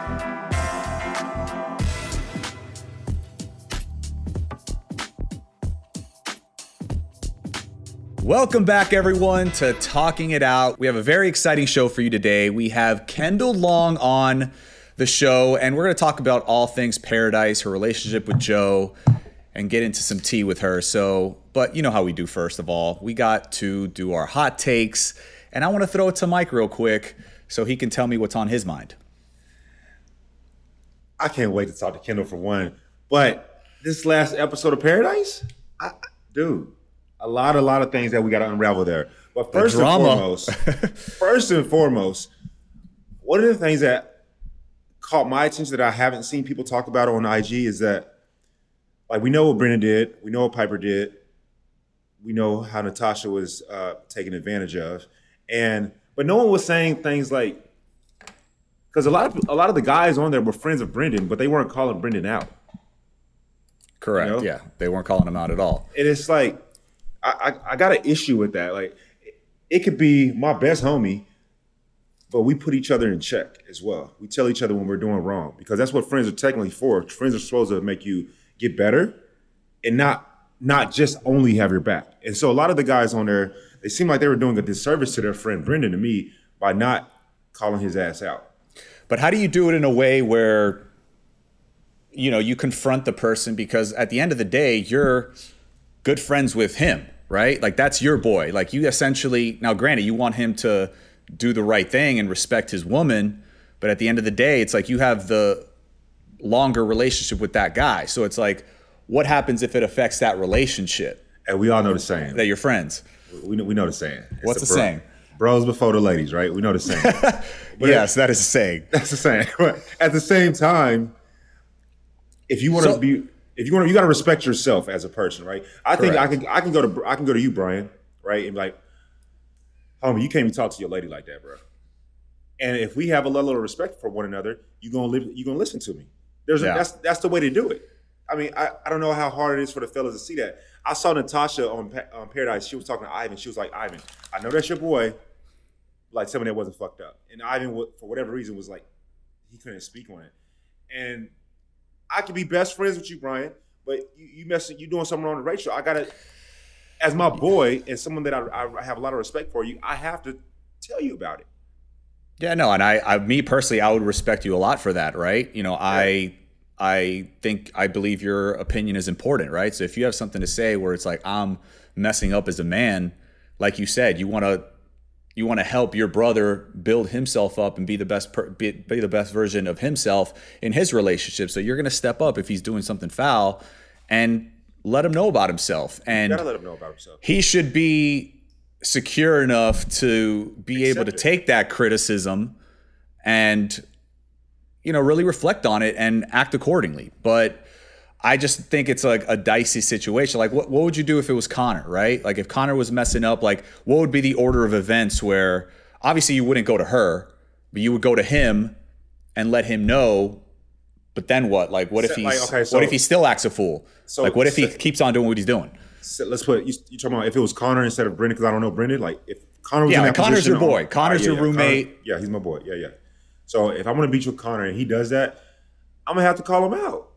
Welcome back, everyone, to Talking It Out. We have a very exciting show for you today. We have Kendall Long on the show, and we're going to talk about all things Paradise, her relationship with Joe, and get into some tea with her. But you know how we do first of all. We got to do our hot takes, and I want to throw it to Mike real quick so he can tell me what's on his mind. I can't wait to talk to Kendall for one. But this last episode of Paradise, dude, a lot of things that we got to unravel there. But first and foremost, one of the things that caught my attention that I haven't seen people talk about on IG is that, like, we know what Brendan did, we know what Piper did, we know how Natasha was taken advantage of, but no one was saying things like, because a lot of the guys on there were friends of Brendan, but they weren't calling Brendan out. Correct. You know? Yeah, they weren't calling him out at all. And it's like, I got an issue with that. Like, it could be my best homie, but we put each other in check as well. We tell each other when we're doing wrong, because that's what friends are technically for. Friends are supposed to make you get better and not just only have your back. And so a lot of the guys on there, they seem like they were doing a disservice to their friend Brendan, to me, by not calling his ass out. But how do you do it in a way where, you know, you confront the person? Because at the end of the day, you're good friends with him, right? Like, that's your boy. Like, you essentially, now granted, you want him to do the right thing and respect his woman, but at the end of the day, it's like you have the longer relationship with that guy. So it's like, what happens if it affects that relationship? And we all know the saying. That you're friends. We know the saying. What's the saying? Bros before the ladies, right? We know the saying. Yes, that is a saying. That's the saying. But at the same time, if you want to you got to respect yourself as a person, right? I think I can go to you, Brian, right? And be like, homie, you can't even talk to your lady like that, bro. And if we have a level of respect for one another, you're gonna listen to me. That's the way to do it. I mean, I don't know how hard it is for the fellas to see that. I saw Natasha on Paradise. She was talking to Ivan. She was like, Ivan, I know that's your boy. Like, someone that wasn't fucked up. And Ivan, for whatever reason, was like, he couldn't speak on it. And I could be best friends with you, Brian, but you doing something wrong with Rachel. I gotta, as my boy and someone that I have a lot of respect for you, I have to tell you about it. Yeah, no, and me personally, I would respect you a lot for that, right? You know, yeah. I believe your opinion is important, right? So if you have something to say where it's like, I'm messing up as a man, like you said, you want to help your brother build himself up and be the best version of himself in his relationship. So you're going to step up if he's doing something foul and let him know about himself. And you gotta let him know about himself. He should be secure enough to be able to take that criticism and, you know, really reflect on it and act accordingly. But I just think it's like a dicey situation. Like, what would you do if it was Connor, right? Like, if Connor was messing up, like, what would be the order of events where obviously you wouldn't go to her, but you would go to him and let him know. But then what? Like, what if he still acts a fool? So, like, what if he keeps on doing what he's doing? So let's put you talking about if it was Connor instead of Brendan, because I don't know Brendan. Like, if Connor was in that Connor's position, your boy. Connor's your roommate. Connor, he's my boy. Yeah. So if I want to beat you with Connor and he does that, I'm gonna have to call him out.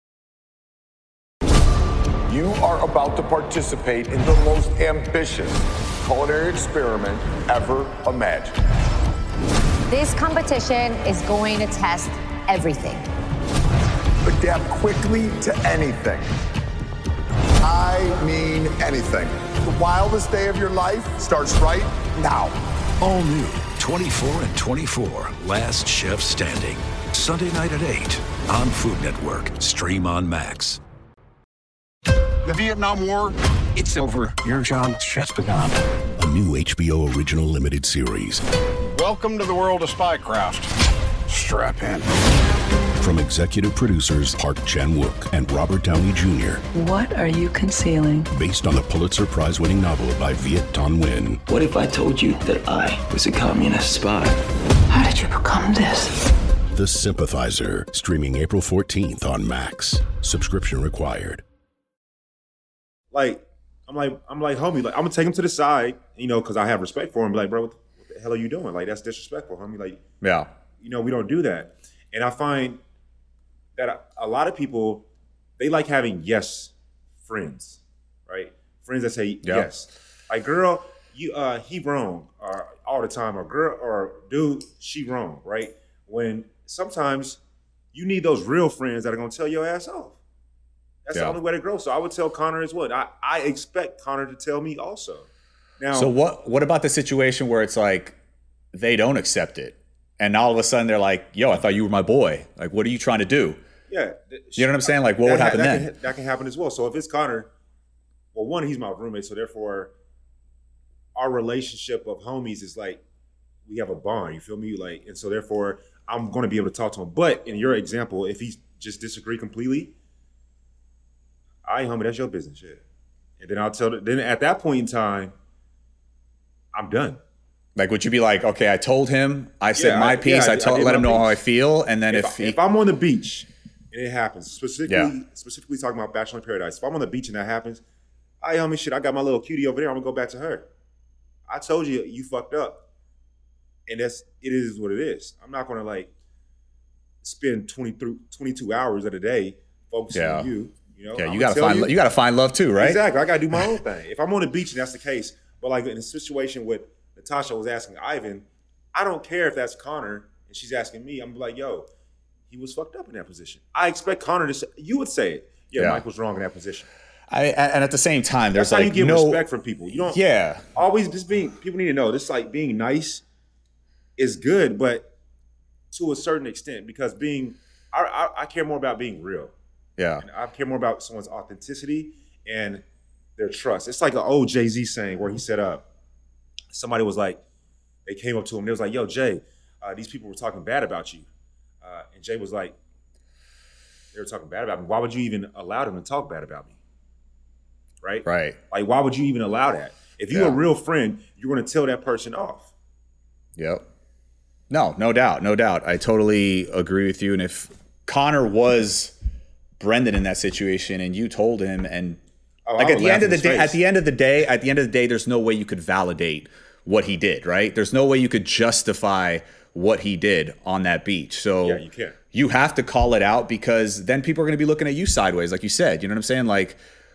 You are about to participate in the most ambitious culinary experiment ever imagined. This competition is going to test everything. Adapt quickly to anything. I mean anything. The wildest day of your life starts right now. All new 24 and 24, Last Chef Standing. Sunday night at 8 on Food Network. Stream on Max. The Vietnam War, it's over. Your job's just begun. A new HBO original limited series. Welcome to the world of Spycraft. Strap in. From executive producers Park Chan-wook and Robert Downey Jr. What are you concealing? Based on the Pulitzer Prize-winning novel by Viet Thanh Nguyen. What if I told you that I was a communist spy? How did you become this? The Sympathizer, streaming April 14th on Max. Subscription required. Like, I'm like, homie, like, I'm gonna take him to the side, you know, because I have respect for him. Like, bro, what the hell are you doing? Like, that's disrespectful, homie. Like, yeah, you know, we don't do that. And I find that a lot of people, they like having yes friends, right? Friends that say yes. Like, girl, he wrong all the time, or girl or dude, she wrong, right? When sometimes you need those real friends that are gonna tell your ass off. That's the only way to grow. So I would tell Connor as well. I expect Connor to tell me also. Now, so what about the situation where it's like they don't accept it, and all of a sudden they're like, "Yo, I thought you were my boy. Like, what are you trying to do?" Yeah, you know what I'm saying? Like, what would happen then? That can happen as well. So if it's Connor, well, one, he's my roommate, so therefore, our relationship of homies is like we have a bond. You feel me? Like, and so therefore, I'm going to be able to talk to him. But in your example, if he just disagree completely, homie, that's your business, shit. And then I'll tell. Then at that point in time, I'm done. Like, would you be like, okay, I told him, I said my piece, I let him know how I feel, and then if I'm on the beach and it happens, specifically talking about Bachelor in Paradise, if I'm on the beach and that happens, homie, shit, I got my little cutie over there, I'm gonna go back to her. I told you, you fucked up, and it is what it is. I'm not gonna like spend 22 hours of the day focusing on you. You know, you gotta find love too, right? Exactly. I gotta do my own thing. If I'm on the beach and that's the case, but like in a situation with Natasha was asking Ivan, I don't care if that's Connor and she's asking me. I'm like, yo, he was fucked up in that position. I expect Connor to say, you would say it. Yeah, Mike was wrong in that position. And at the same time, there's that's like how you get respect from people. You don't always just people need to know this, like being nice is good, but to a certain extent, because I care more about being real. Yeah. And I care more about someone's authenticity and their trust. It's like an old Jay-Z saying where he said, somebody was like, they came up to him, they was like, yo, Jay, these people were talking bad about you. And Jay was like, they were talking bad about me. Why would you even allow them to talk bad about me? Right? Right. Like, why would you even allow that? If you're a real friend, you're going to tell that person off. Yep. No doubt. I totally agree with you. And if Connor was Brendan in that situation and you told him, and at the end of the day, there's no way you could validate what he did, right? There's no way you could justify what he did on that beach. So you can't. You have to call it out, because then people are going to be looking at you sideways, like you said. You know what I'm saying? Like,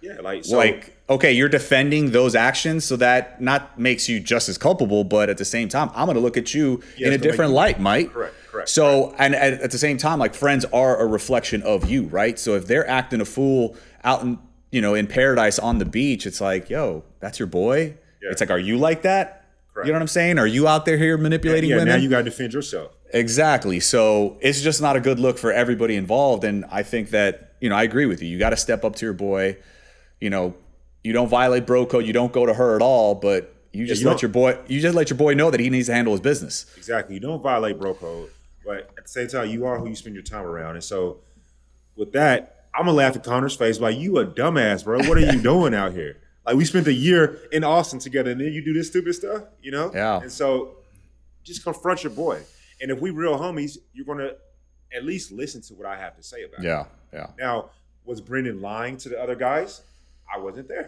okay, you're defending those actions, so that not makes you just as culpable, but at the same time, I'm going to look at you in a different light, Mike. Correct. So, and at the same time, like, friends are a reflection of you, right? So if they're acting a fool out in paradise on the beach, it's like, yo, that's your boy. Yeah. It's like, are you like that? Correct. You know what I'm saying? Are you out there here manipulating women? Now you got to defend yourself. Exactly. So it's just not a good look for everybody involved. And I think that, I agree with you. You got to step up to your boy. You don't violate bro code. You don't go to her at all, but you just let your boy know that he needs to handle his business. Exactly. You don't violate bro code, but at the same time, you are who you spend your time around. And so with that, I'm going to laugh at Connor's face like, you a dumbass, bro. What are you doing out here? Like, we spent a year in Austin together, and then you do this stupid stuff, Yeah. And so just confront your boy. And if we real homies, you're going to at least listen to what I have to say about it. Yeah. Now, was Brendan lying to the other guys? I wasn't there.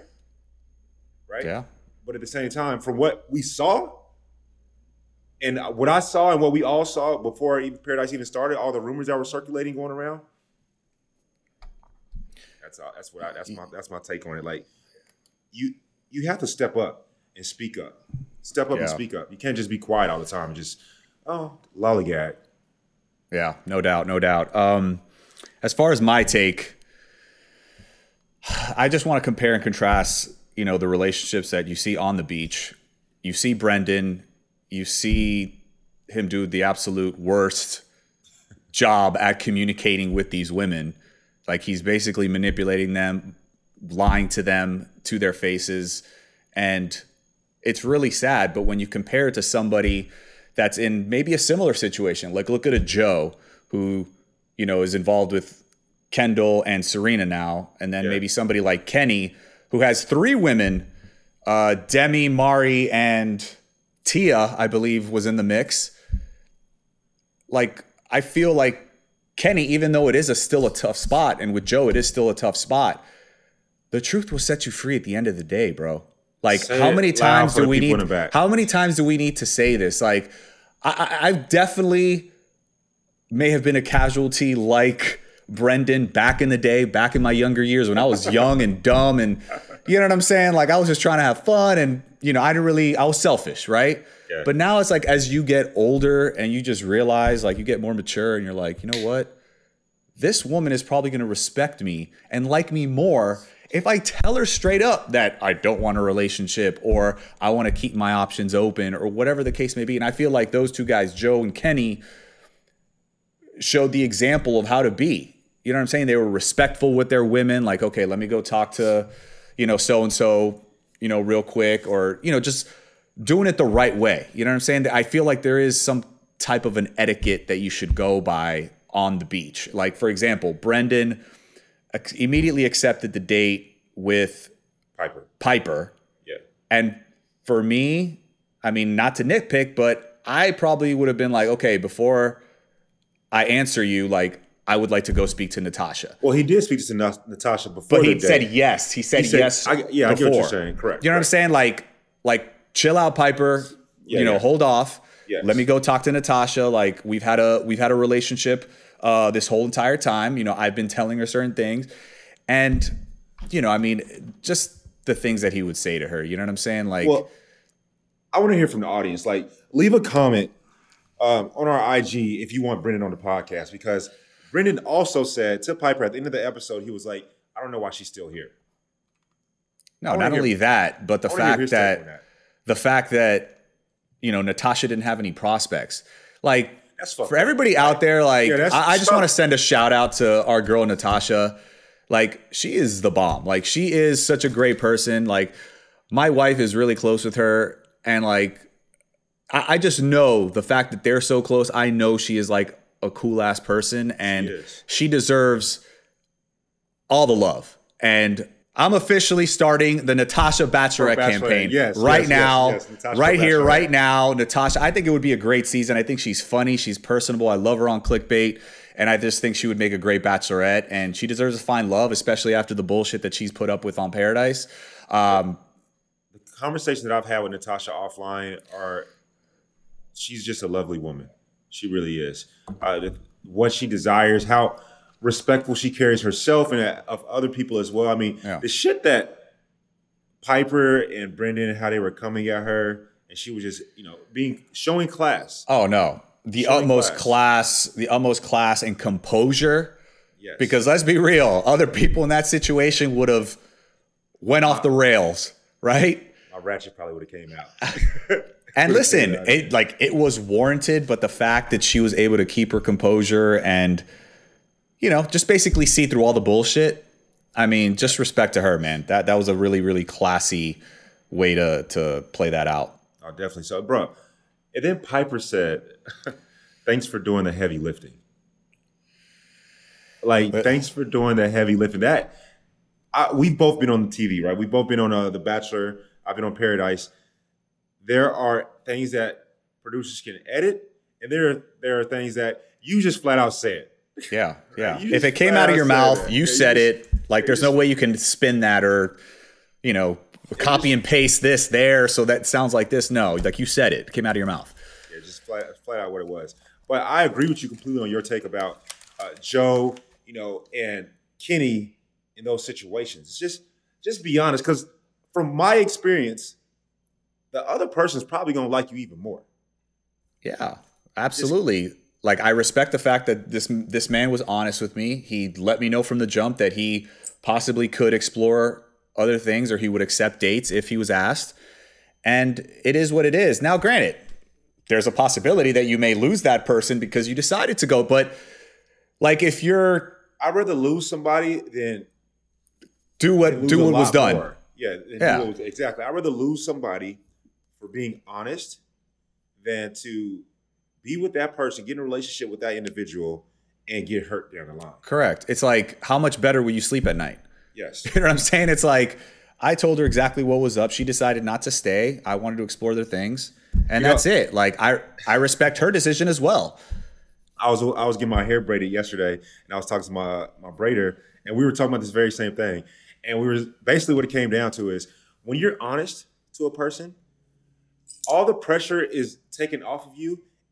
Right? Yeah. But at the same time, from what we saw, and what I saw and what we all saw before Paradise even started, all the rumors that were circulating going around, that's my take on it. Like, you have to step up and speak up. Step up and speak up. You can't just be quiet all the time and just lollygag. Yeah, no doubt. As far as my take, I just want to compare and contrast, the relationships that you see on the beach. You see Brendan, you see him do the absolute worst job at communicating with these women. Like, he's basically manipulating them, lying to them to their faces. And it's really sad. But when you compare it to somebody that's in maybe a similar situation, like look at a Joe who, is involved with Kendall and Serena now. And then maybe somebody like Kenny who has 3 women, Demi, Mari, and Tia, I believe, was in the mix. Like, I feel like Kenny, even though it is still a tough spot, and with Joe, it is still a tough spot, the truth will set you free at the end of the day, bro. Like, how many times do we need to say this? Like, I've definitely may have been a casualty like Brendan back in the day, back in my younger years when I was young and dumb and you know what I'm saying? Like I was just trying to have fun and, I was selfish, right? Yeah. But now it's like as you get older and you just realize like you get more mature and you're like, you know what? This woman is probably going to respect me and like me more if I tell her straight up that I don't want a relationship or I want to keep my options open or whatever the case may be. And I feel like those two guys, Joe and Kenny, showed the example of how to be. You know what I'm saying? They were respectful with their women. Like, okay, let me go talk to, so-and-so, real quick or, just doing it the right way. You know what I'm saying? I feel like there is some type of an etiquette that you should go by on the beach. Like, for example, Brendan immediately accepted the date with Piper. Yeah. And for me, I mean, not to nitpick, but I probably would have been like, okay, before I answer you, like, I would like to go speak to Natasha. Well, he did speak to Natasha before. But he said yes. He said yes. I get what you're saying. Correct. You know what I'm saying? Like chill out, Piper. Hold off. Yes. Let me go talk to Natasha. Like we've had a relationship this whole entire time. I've been telling her certain things, and just the things that he would say to her. You know what I'm saying? Like, well, I want to hear from the audience. Like, leave a comment on our IG if you want Brendan on the podcast, because Brendan also said to Piper at the end of the episode, he was like, I don't know why she's still here. No, not only that, but the fact that Natasha didn't have any prospects. Like, for everybody out there, like, I just want to send a shout out to our girl, Natasha. Like, she is the bomb. Like, she is such a great person. Like, my wife is really close with her. And, like, I just know the fact that they're so close. I know she is, like, a cool ass person. And she deserves all the love. And I'm officially starting the Natasha Bachelorette campaign right now. Right here, right now. Natasha, I think it would be a great season. I think she's funny. She's personable. I love her on Clickbait. And I just think she would make a great Bachelorette. And she deserves to find love, especially after the bullshit that she's put up with on Paradise. The conversations that I've had with Natasha offline she's just a lovely woman. She really is. What she desires, how respectful she carries herself and of other people as well. I mean, the shit that Piper and Brendan, how they were coming at her, and she was just, showing class. Oh no, the utmost class and composure. Yes. Because let's be real, other people in that situation would have went off the rails, right? My ratchet probably would have came out. And listen, it was warranted, but the fact that she was able to keep her composure and just basically see through all the bullshit. I mean, just respect to her, man. That was a really, really classy way to play that out. Oh, definitely. So, bro. And then Piper said, thanks for doing the heavy lifting. Thanks for doing the heavy lifting. We've both been on the TV, right? We've both been on The Bachelor. I've been on Paradise. There are things that producers can edit, and there are things that you just flat out said. Yeah, yeah. If it came out of your mouth, you said it. Like, there's no way you can spin that or, copy and paste this there so that sounds like this. No, like you said it. It came out of your mouth. Yeah, just flat out what it was. But I agree with you completely on your take about Joe, and Kenny in those situations. It's just be honest, because from my experience, the other person's probably going to like you even more. Yeah, absolutely. Like, I respect the fact that this man was honest with me. He let me know from the jump that he possibly could explore other things or he would accept dates if he was asked. And it is what it is. Now, granted, there's a possibility that you may lose that person because you decided to go. But, like, if you're... I'd rather lose somebody than... Do what was done. More. Yeah, exactly. I'd rather lose somebody for being honest than to be with that person, get in a relationship with that individual, and get hurt down the line. Correct. It's like, how much better will you sleep at night? Yes. You know what I'm saying? It's like, I told her exactly what was up. She decided not to stay. I wanted to explore other things. And that's it. Like, I respect her decision as well. I was getting my hair braided yesterday, and I was talking to my braider, and we were talking about this very same thing. And we were basically, what it came down to is, when you're honest to a person, all the pressure is taken off of you,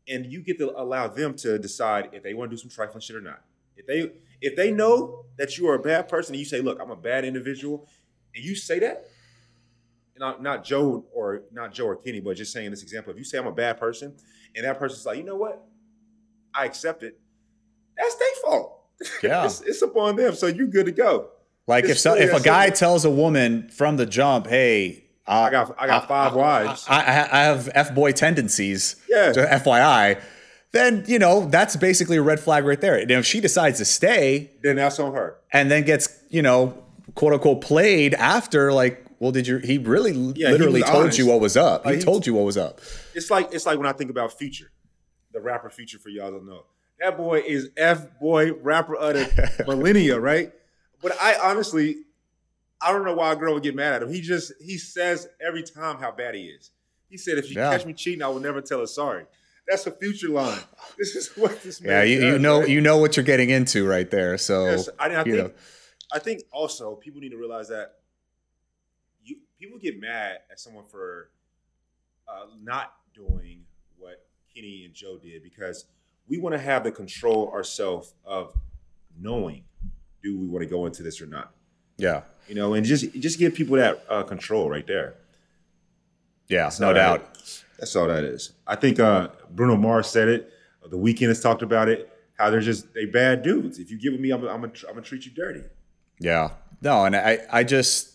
and you get to allow them to decide if they want to do some trifling shit or not. If they know that you are a bad person and you say, look, I'm a bad individual, and you say that, not Joe or Kenny, but just saying this example, if you say I'm a bad person and that person's like, you know what, I accept it, that's their fault. Yeah. it's upon them, so you're good to go. Like if a guy tells a woman from the jump, hey, I got 5 wives. I have F-boy tendencies. Yeah. FYI. Then, that's basically a red flag right there. And if she decides to stay, then that's on her. And then gets, quote unquote played after, like, well, he really literally told you what was up. He told you what was up. It's like when I think about Future, the rapper Future, for y'all don't know. That boy is F-boy rapper of the millennia, right? But I don't know why a girl would get mad at him. He says every time how bad he is. He said, if you catch me cheating, I will never tell her sorry. That's a Future line. This is what this man does, you know what you're getting into right there. So yes, I think also people need to realize that people get mad at someone for not doing what Kenny and Joe did because we want to have the control ourselves of knowing, do we want to go into this or not? Yeah. And just give people that control right there. Yeah, no doubt. That's all that is. I think Bruno Mars said it. The Weeknd has talked about it. How they bad dudes. If you get with me, I'm gonna treat you dirty. Yeah. No, and I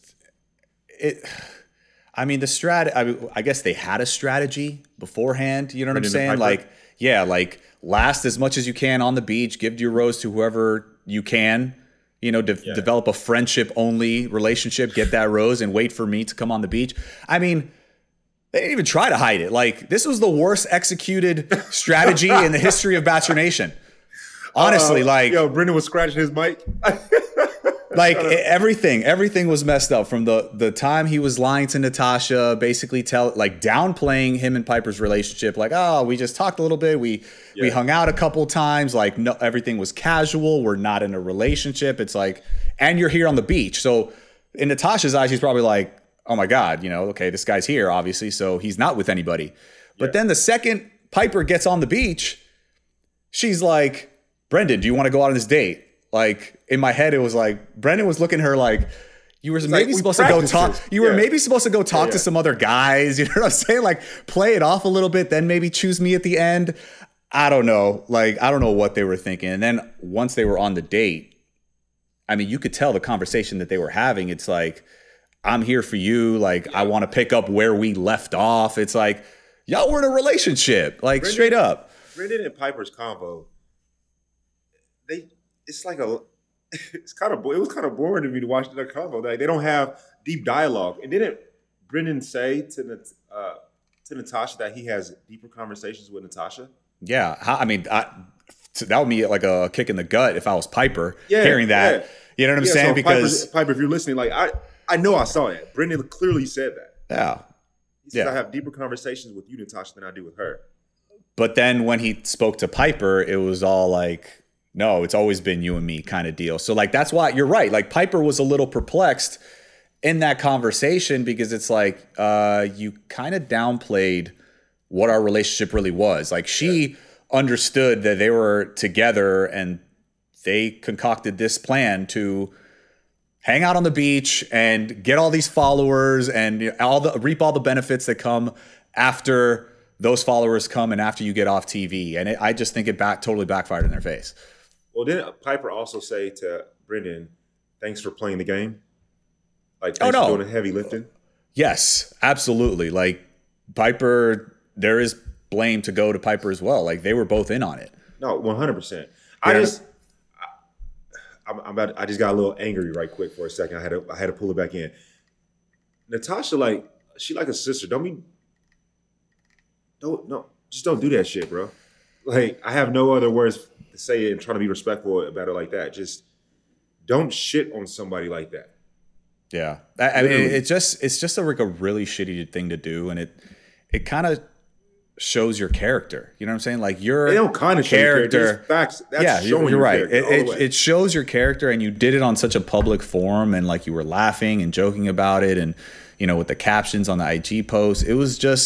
mean the strat. I guess they had a strategy beforehand. You know what I'm saying? Like last as much as you can on the beach. Give your rose to whoever you can. Develop a friendship-only relationship, get that rose, and wait for me to come on the beach. I mean, they didn't even try to hide it. Like, this was the worst executed strategy in the history of Bachelor Nation. Honestly, Brendan was scratching his mic. Everything was messed up from the time he was lying to Natasha, basically downplaying him and Piper's relationship. Like, oh, we just talked a little bit. We hung out a couple times. Like, no, everything was casual. We're not in a relationship. It's like, and you're here on the beach. So in Natasha's eyes, she's probably like, oh my God, okay, this guy's here, obviously. So he's not with anybody. But then the second Piper gets on the beach, she's like, Brendan, do you want to go out on this date? Like, in my head, it was like Brendan was looking at her like, you were maybe supposed to go talk. You were maybe supposed to go talk to some other guys. You know what I'm saying? Like, play it off a little bit, then maybe choose me at the end. I don't know. Like, I don't know what they were thinking. And then once they were on the date, I mean, you could tell the conversation that they were having. It's like, I'm here for you. Like, I want to pick up where we left off. It's like, y'all were in a relationship. Like, straight up. Brendan and Piper's convo, it was kind of boring to me to watch their convo. They don't have deep dialogue. And didn't Brendan say to Natasha that he has deeper conversations with Natasha? Yeah, that would be like a kick in the gut if I was Piper hearing that. Yeah. You know what I'm saying? So because Piper, if you're listening, like I know I saw that. Brendan clearly said that. Yeah. He said I have deeper conversations with you, Natasha, than I do with her. But then when he spoke to Piper, it was all like, no, it's always been you and me kind of deal. So like, that's why you're right. Like, Piper was a little perplexed in that conversation because it's like, you kind of downplayed what our relationship really was. Like, she understood that they were together and they concocted this plan to hang out on the beach and get all these followers and reap all the benefits that come after those followers come and after you get off TV. And I just think it totally backfired in their face. Well, didn't Piper also say to Brendan, thanks for playing the game? Like, thanks for doing the heavy lifting? Yes, absolutely. Like, Piper, there is blame to go to Piper as well. Like, they were both in on it. No, 100%. I just got a little angry right quick for a second. I had to pull it back in. Natasha, she like a sister. Just don't do that shit, bro. Like, I have no other words to say it and trying to be respectful about it like that. Just don't shit on somebody like that. Yeah. I mean, it's just a really shitty thing to do. And it kind of shows your character. You know what I'm saying? Like, your character. Facts. That's showing you're right. It shows your character, and you did it on such a public forum, and like, you were laughing and joking about it, and with the captions on the IG post. It was just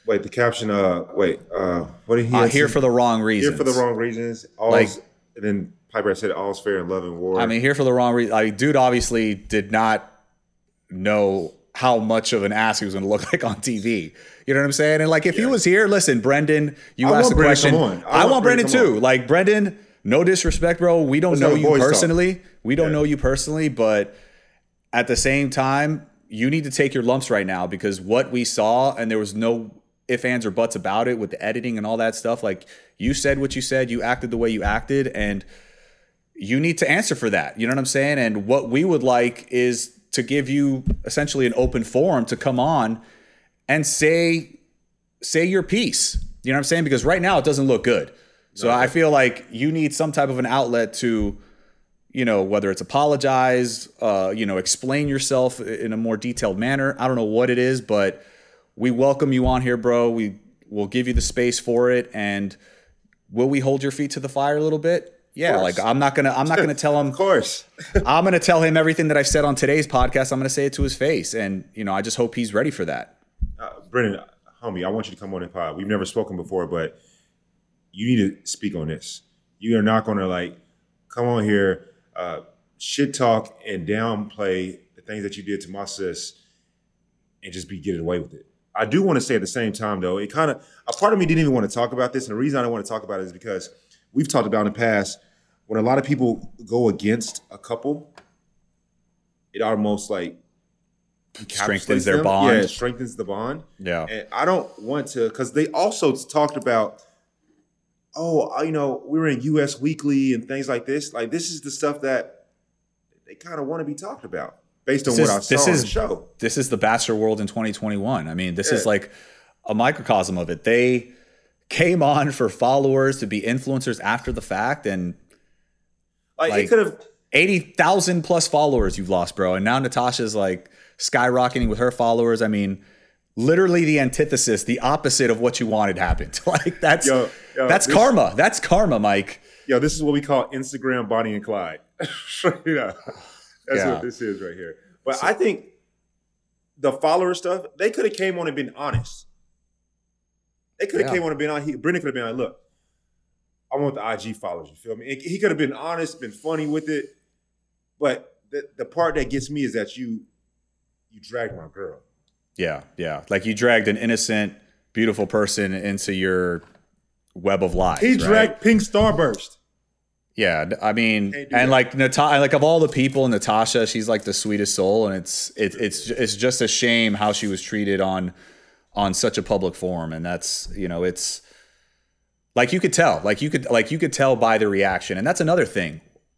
Wait, the caption. What did he? Here for the wrong reasons. Here for the wrong reasons. And then Piper said, "All's fair in love and war." I mean, here for the wrong reason. Dude obviously did not know how much of an ass he was going to look like on TV. You know what I'm saying? And like, if he was here, listen, Brendan, you asked the question. I want Brendan too. Like, Brendan, no disrespect, bro. We don't know you personally. We don't know you personally, but at the same time, you need to take your lumps right now, because what we saw, and there was no ifs, ands, or buts about it with the editing and all that stuff. Like, you said what you said, you acted the way you acted, and you need to answer for that. You know what I'm saying? And what we would like is to give you essentially an open forum to come on and say your piece. You know what I'm saying? Because right now it doesn't look good. So I feel like you need some type of an outlet to, you know, whether it's apologize, explain yourself in a more detailed manner. I don't know what it is, but we welcome you on here, bro. We will give you the space for it. And will we hold your feet to the fire a little bit? Yeah, like I'm not gonna tell him. Of course, I'm gonna tell him everything that I said on today's podcast. I'm gonna say it to his face, and you know, I just hope he's ready for that. Brendan, homie, I want you to come on the pod. We've never spoken before, but you need to speak on this. You are not gonna like come on here, shit talk and downplay the things that you did to my sis, and just be getting away with it. I do want to say at the same time, though, a part of me didn't even want to talk about this, and the reason I don't want to talk about it is because we've talked about in the past, when a lot of people go against a couple, it almost like strengthens their bond. Yeah, it strengthens the bond. Yeah. And I don't want to, because they also talked about, we were in US Weekly and things like this. Like, this is the stuff that they kind of want to be talked about based on what I saw on the show. This is the Bachelor world in 2021. I mean, this is like a microcosm of it. They came on for followers to be influencers after the fact, and like it could have 80,000 plus followers you've lost, bro. And now Natasha's like skyrocketing with her followers. I mean, literally the antithesis, the opposite of what you wanted happened. Like that's karma. That's karma, Mike. Yo, this is what we call Instagram Bonnie and Clyde. What this is right here. But I think the follower stuff, they could have came on and been honest. They could have came on and been on. Brendan could have been like, look, I want the IG followers, you feel me? And he could have been honest, been funny with it. But the part that gets me is that you dragged my girl. Yeah. Like you dragged an innocent, beautiful person into your web of lies. He dragged Pink Starburst. Yeah, I mean, and like like of all the people, Natasha, she's like the sweetest soul, and it's just a shame how she was treated on such a public forum, and that's, you know, it's like you could tell by the reaction, and that's another thing.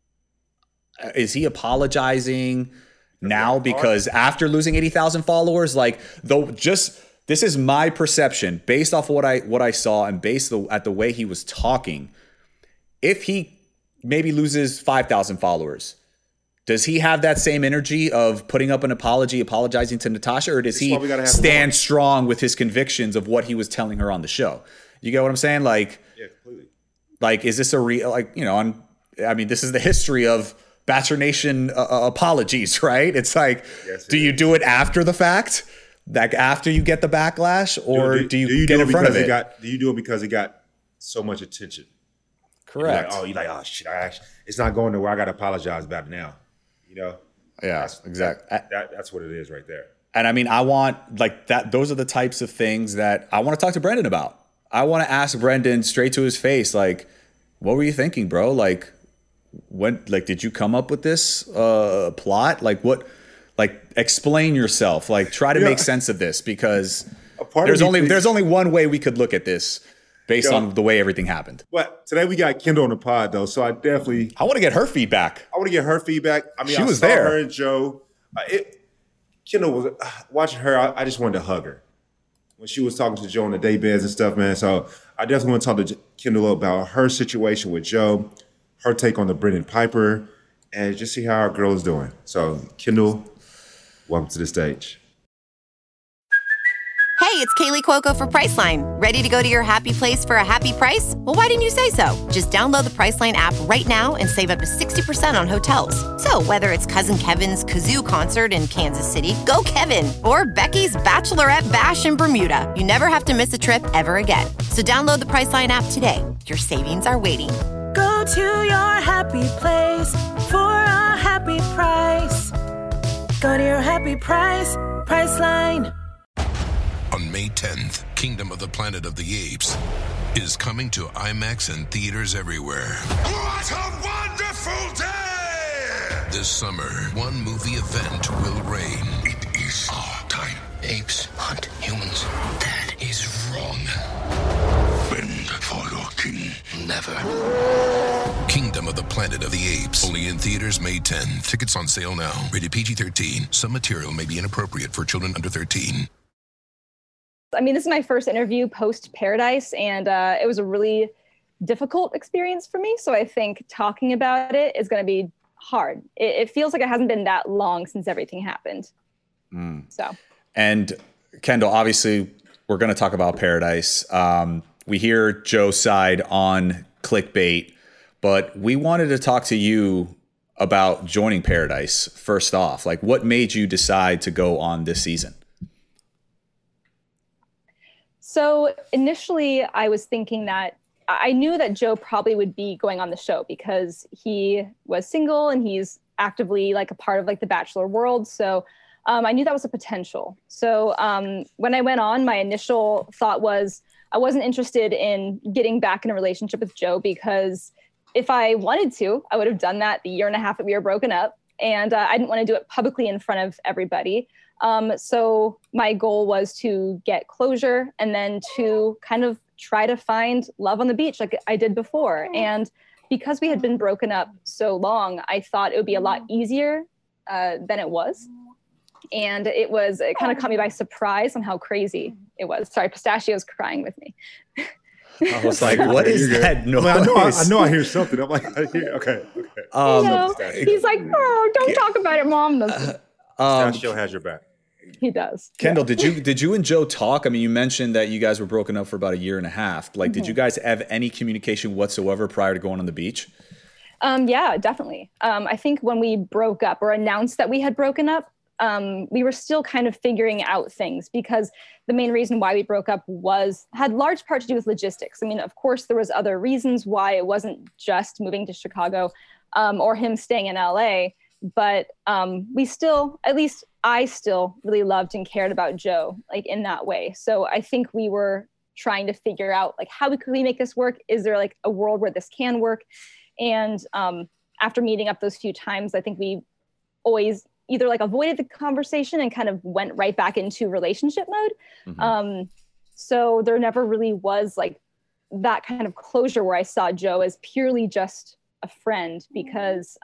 Is he apologizing now because after losing 80,000 followers? Like, this is my perception based off of what I saw and based at the way he was talking. If he maybe loses 5,000 followers, does he have that same energy of putting up an apology, apologizing to Natasha, or does he stand strong with his convictions of what he was telling her on the show? You get what I'm saying? Like, yeah, completely. Like, is this a real, like, you know, this is the history of Bachelor Nation apologies, right? It's like, do you do it after the fact? Like after you get the backlash, or do you get in front of it? Do you do it because it got so much attention? Correct. You're like, oh shit! It's not going to where I got to apologize about it now. You know? Yeah, exactly. That's what it is right there. And I mean, I want like that. Those are the types of things that I want to talk to Brendan about. I want to ask Brendan straight to his face, like, what were you thinking, bro? Like, did you come up with this plot? Like, what? Like, explain yourself. Like, try to make sense of this, because there's only one way we could look at this. Based on the way everything happened. But today we got Kendall on the pod, though, so I want to get her feedback. I mean, she was there. Her and Joe. Kendall was watching her. I just wanted to hug her when she was talking to Joe on the day beds and stuff, man. So I definitely want to talk to Kendall about her situation with Joe, her take on the Brendan Piper, and just see how our girl is doing. So, Kendall, welcome to the stage. Hey, Hey, it's Kaylee Cuoco for Priceline. Ready to go to your happy place for a happy price? Well, why didn't you say so? Just download the Priceline app right now and save up to 60% on hotels. So whether it's Cousin Kevin's Kazoo Concert in Kansas City, go Kevin, or Becky's Bachelorette Bash in Bermuda, you never have to miss a trip ever again. So download the Priceline app today. Your savings are waiting. Go to your happy place for a happy price. Go to your happy price, Priceline. On May 10th, Kingdom of the Planet of the Apes is coming to IMAX and theaters everywhere. What a wonderful day! This summer, one movie event will reign. It is our time. Apes hunt humans. That is wrong. Bend for your king. Never. Kingdom of the Planet of the Apes. Only in theaters May 10th. Tickets on sale now. Rated PG-13. Some material may be inappropriate for children under 13. I mean, this is my first interview post Paradise, and it was a really difficult experience for me. So I think talking about it is going to be hard. It feels like it hasn't been that long since everything happened. So. And Kendall, obviously, we're going to talk about Paradise. We hear Joe's side on clickbait, but we wanted to talk to you about joining Paradise first off. Like, what made you decide to go on this season? So initially, I was thinking that I knew that Joe probably would be going on the show because he was single and he's actively like a part of like the Bachelor world. So I knew that was a potential. So when I went on, my initial thought was I wasn't interested in getting back in a relationship with Joe because if I wanted to, I would have done that the year and a half that we were broken up. And I didn't want to do it publicly in front of everybody. So my goal was to get closure and then to kind of try to find love on the beach like I did before. And because we had been broken up so long, I thought it would be a lot easier than it was. And it kind of caught me by surprise on how crazy it was. Sorry, Pistachio's crying with me. I was like, what is that noise? I know I hear something. I'm like, okay. He's like, oh, don't talk about it, Mom. Pistachio has your back. He does. Kendall, did you and Joe talk? I mean, you mentioned that you guys were broken up for about a year and a half. Like, did you guys have any communication whatsoever prior to going on the beach? Yeah, definitely. I think when we broke up or announced that we had broken up, we were still kind of figuring out things because the main reason why we broke up had large part to do with logistics. I mean, of course, there was other reasons why it wasn't just moving to Chicago or him staying in LA, but we still, at least I still really loved and cared about Joe, like in that way. So I think we were trying to figure out like how could we make this work? Is there like a world where this can work? And after meeting up those few times, I think we always either like avoided the conversation and kind of went right back into relationship mode. So there never really was like that kind of closure where I saw Joe as purely just a friend because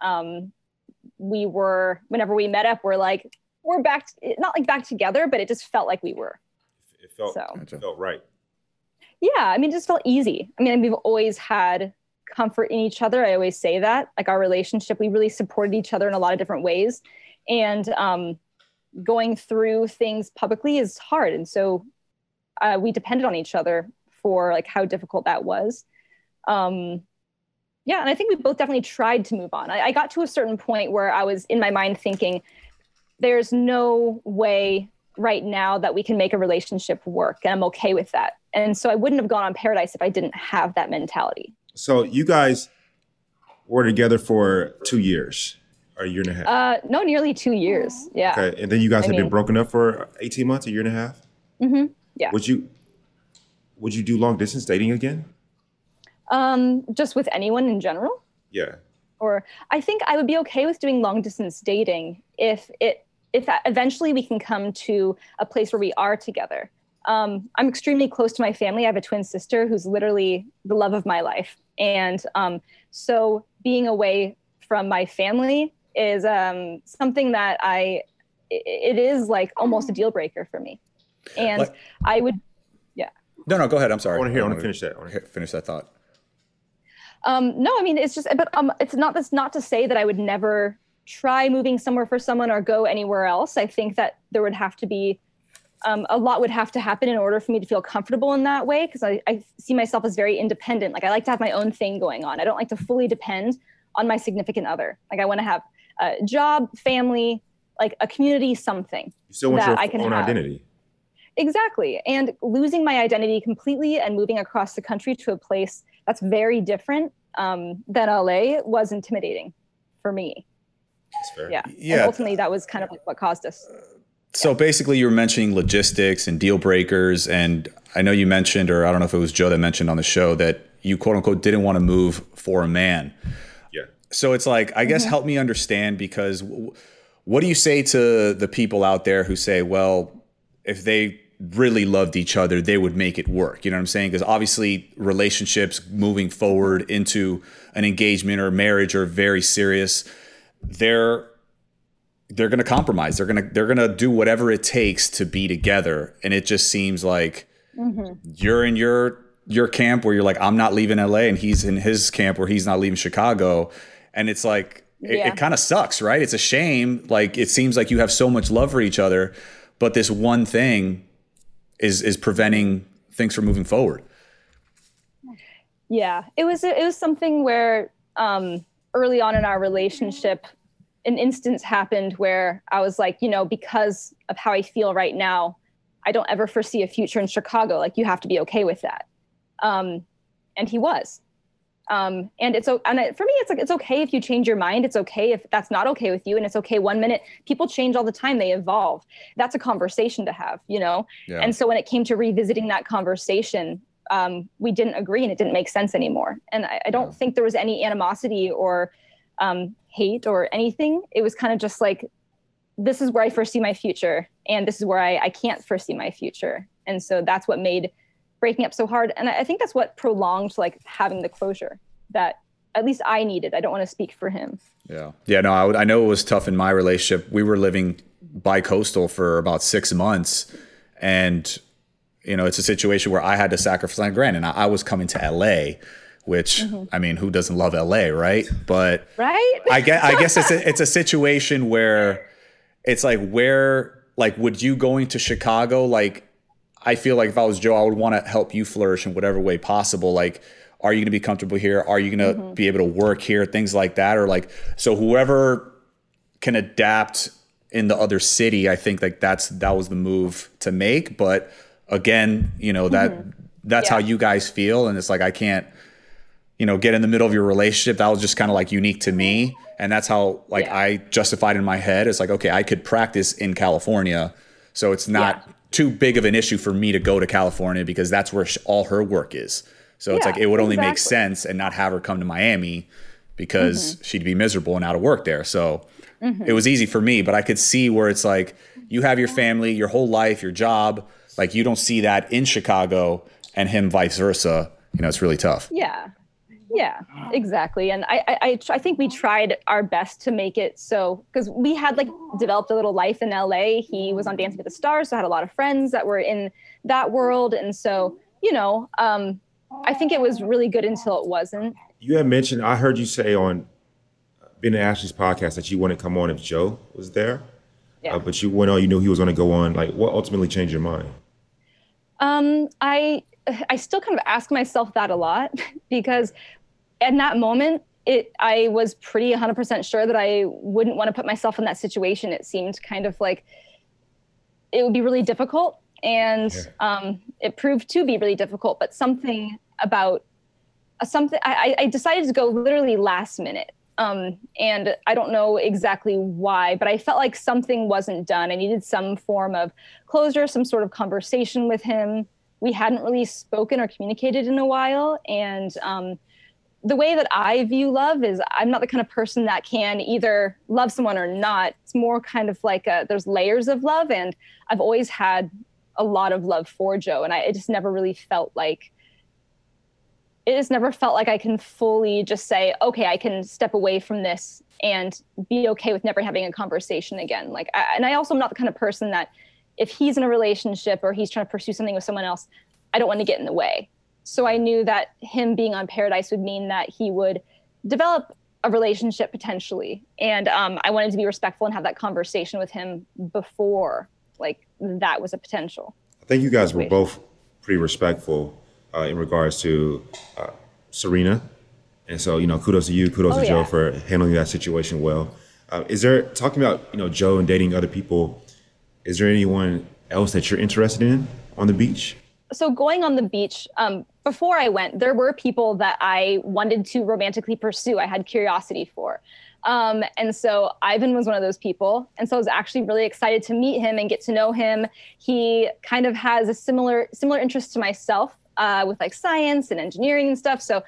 whenever we met up, we're back, not like back together, but it just felt like we were. It felt right. Yeah, I mean, it just felt easy. I mean, we've always had comfort in each other. I always say that, like our relationship, we really supported each other in a lot of different ways. And going through things publicly is hard. And so we depended on each other for like how difficult that was. Yeah, and I think we both definitely tried to move on. I got to a certain point where I was in my mind thinking, there's no way right now that we can make a relationship work, and I'm okay with that. And so I wouldn't have gone on Paradise if I didn't have that mentality. So you guys were together for 2 years, or a year and a half? No, nearly 2 years. Yeah. Okay, and then you guys have been broken up for 18 months, a year and a half? Mm-hmm. Yeah. Would you do long distance dating again? Just with anyone in general? Yeah. Or I think I would be okay with doing long distance dating if eventually we can come to a place where we are together. I'm extremely close to my family. I have a twin sister who's literally the love of my life. And so being away from my family is something that it is like almost a deal breaker for me. And I would, yeah. No, go ahead. I'm sorry. I want to finish that. Finish that thought. No, I mean, it's just, but it's not to say that I would never try moving somewhere for someone or go anywhere else. I think that there would have to be a lot would have to happen in order for me to feel comfortable in that way, because I see myself as very independent. Like, I like to have my own thing going on. I don't like to fully depend on my significant other. Like, I want to have a job, family, like a community, something. You still want your own identity. Exactly. And losing my identity completely and moving across the country to a place that's very different than LA was intimidating for me. That's fair. Yeah. Yeah. And ultimately, that was kind of like what caused us. So basically, you were mentioning logistics and deal breakers. And I know you mentioned, or I don't know if it was Joe that mentioned on the show, that you, quote unquote, didn't want to move for a man. Yeah. So it's like, I guess, help me understand, because what do you say to the people out there who say, well, if they really loved each other, they would make it work? You know what I'm saying? Because obviously relationships moving forward into an engagement or marriage are very serious. They're going to compromise. They're going to do whatever it takes to be together. And it just seems like you're in your camp where you're like, I'm not leaving LA, and he's in his camp where he's not leaving Chicago. And it's like, it kind of sucks, right? It's a shame. Like, it seems like you have so much love for each other, but this one thing is preventing things from moving forward. Yeah, it was something where early on in our relationship, an instance happened where I was like, because of how I feel right now, I don't ever foresee a future in Chicago. Like, you have to be okay with that. And he was. And for me, it's like, it's okay if you change your mind. It's okay if that's not okay with you. And it's okay. 1 minute, people change all the time. They evolve. That's a conversation to have, Yeah. And so when it came to revisiting that conversation, we didn't agree, and it didn't make sense anymore. And I don't think there was any animosity or hate or anything. It was kind of just like, this is where I foresee my future, and this is where I can't foresee my future. And so that's what made breaking up so hard. And I think that's what prolonged like having the closure that at least I needed. I don't want to speak for him. Yeah. Yeah, no, I know it was tough in my relationship. We were living bi-coastal for about 6 months, and it's a situation where I had to sacrifice my grand, and I was coming to LA, which, I mean, who doesn't love LA, right? But right? I guess it's a situation where it's like, would you going to Chicago, like, I feel like if I was Joe, I would want to help you flourish in whatever way possible. Like, are you going to be comfortable here? Are you going to be able to work here? Things like that. Or like, so whoever can adapt in the other city, I think like that was the move to make. But again, that's how you guys feel. And it's like, I can't, get in the middle of your relationship. That was just kind of like unique to me. And that's how I justified in my head. It's like, okay, I could practice in California, so it's not too big of an issue for me to go to California, because that's where all her work is. So it's like, it would only make sense and not have her come to Miami, because she'd be miserable and out of work there. So it was easy for me, but I could see where it's like, you have your family, your whole life, your job, like you don't see that in Chicago, and him vice versa. It's really tough. Yeah, exactly. And I think we tried our best to make it so, because we had like developed a little life in LA. He was on Dancing with the Stars, so I had a lot of friends that were in that world. And so, I think it was really good until it wasn't. You had mentioned, I heard you say on Ben and Ashley's podcast that you wouldn't come on if Joe was there. Yeah. But you went on, you knew he was going to go on. Like, what ultimately changed your mind? I still kind of ask myself that a lot, because in that moment, I was pretty 100% sure that I wouldn't want to put myself in that situation. It seemed kind of like it would be really difficult, and it proved to be really difficult. But something about I decided to go literally last minute, and I don't know exactly why, but I felt like something wasn't done. I needed some form of closure, some sort of conversation with him. We hadn't really spoken or communicated in a while, and the way that I view love is I'm not the kind of person that can either love someone or not. It's more kind of like there's layers of love, and I've always had a lot of love for Joe, and it just never really felt like I can fully just say, okay, I can step away from this and be okay with never having a conversation again. And I also am not the kind of person that if he's in a relationship or he's trying to pursue something with someone else, I don't want to get in the way. So I knew that him being on Paradise would mean that he would develop a relationship potentially. And I wanted to be respectful and have that conversation with him before like that was a potential. I think you guys were both pretty respectful in regards to Serena. And so, kudos to you, kudos to Joe for handling that situation well. Talking about, Joe and dating other people, is there anyone else that you're interested in on the beach? So going on the beach, before I went, there were people that I wanted to romantically pursue. I had curiosity for. And so Ivan was one of those people. And so I was actually really excited to meet him and get to know him. He kind of has a similar interest to myself with like science and engineering and stuff. So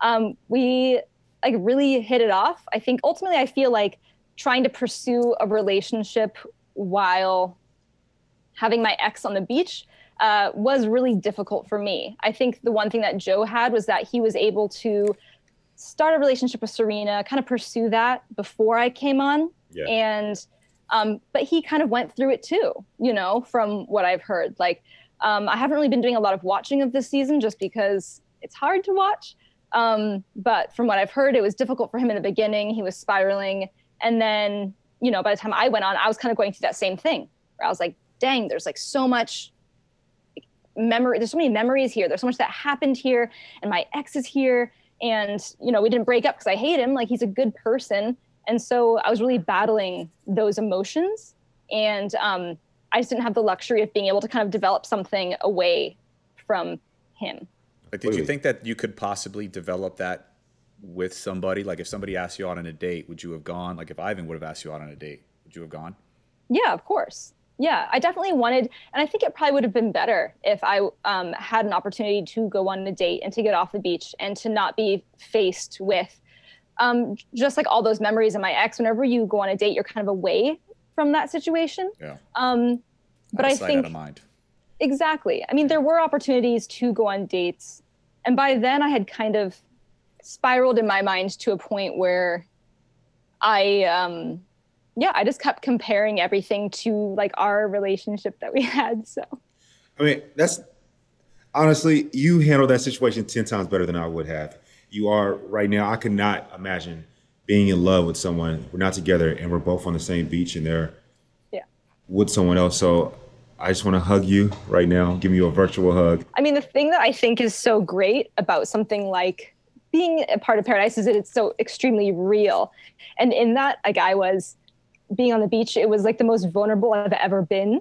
we like really hit it off. I think ultimately I feel like trying to pursue a relationship while having my ex on the beach was really difficult for me. I think the one thing that Joe had was that he was able to start a relationship with Serena, kind of pursue that before I came on. Yeah. And, but he kind of went through it too, from what I've heard. Like, I haven't really been doing a lot of watching of this season just because it's hard to watch. But from what I've heard, it was difficult for him in the beginning. He was spiraling. And then, by the time I went on, I was kind of going through that same thing where I was like, dang, there's like so much memory. There's so many memories here. There's so much that happened here. And my ex is here. And, we didn't break up because I hate him. Like, he's a good person. And so I was really battling those emotions. And I just didn't have the luxury of being able to kind of develop something away from him. But did you think that you could possibly develop that with somebody? Like, if somebody asked you out on a date, would you have gone? Like, if Ivan would have asked you out on a date, would you have gone? Yeah, of course. Yeah, I definitely wanted, and I think it probably would have been better if I had an opportunity to go on a date and to get off the beach and to not be faced with just like all those memories of my ex. Whenever you go on a date, you're kind of away from that situation. Yeah. But I think, out of mind. Exactly. I mean, there were opportunities to go on dates, and by then I had kind of spiraled in my mind to a point where I just kept comparing everything to like our relationship that we had. So, I mean, that's honestly, you handled that situation 10 times better than I would have. You are right now. I could not imagine being in love with someone. We're not together and we're both on the same beach and they're with someone else. So I just want to hug you right now, give you a virtual hug. I mean, the thing that I think is so great about something like being a part of Paradise is that it's so extremely real. And in that, like I was being on the beach, it was like the most vulnerable I've ever been.